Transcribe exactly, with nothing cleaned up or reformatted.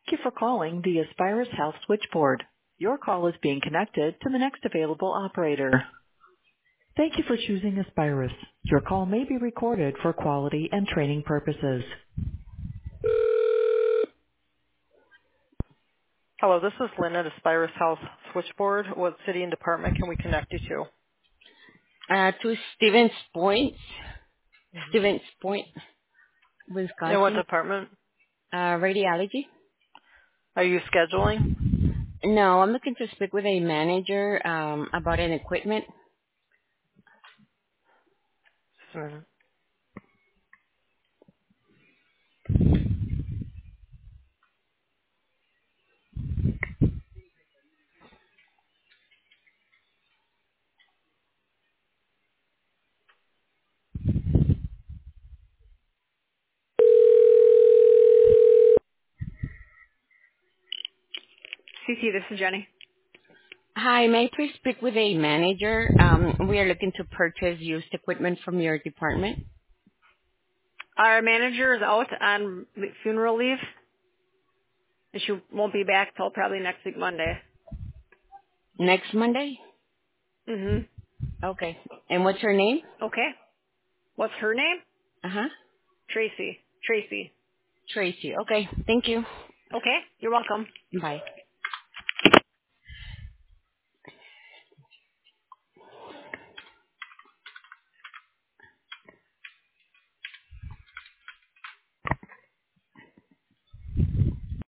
Thank you for calling the Aspirus Health switchboard. Your call is being connected to the next available operator. Thank you for choosing Aspirus. Your call may be recorded for quality and training purposes. Hello, this is Lynn at Aspirus Health switchboard. What city and department can we connect you to? Uh, to Stevens Point, hmm Stevens Point, And what Wisconsin. department? Uh, radiology. Are you scheduling? No, I'm looking to speak with a manager um, about an equipment. Just a minute. C T, this is Jenny. Hi, may I please speak with a manager? Um, we are looking to purchase used equipment from your department Our manager is out on funeral leave, and she won't be back till probably next week Monday. next Monday. hmm Okay. And what's her name? Okay. What's her name? Uh huh. Tracy. Tracy. Tracy. Okay. Thank you. Okay. You're welcome. Bye.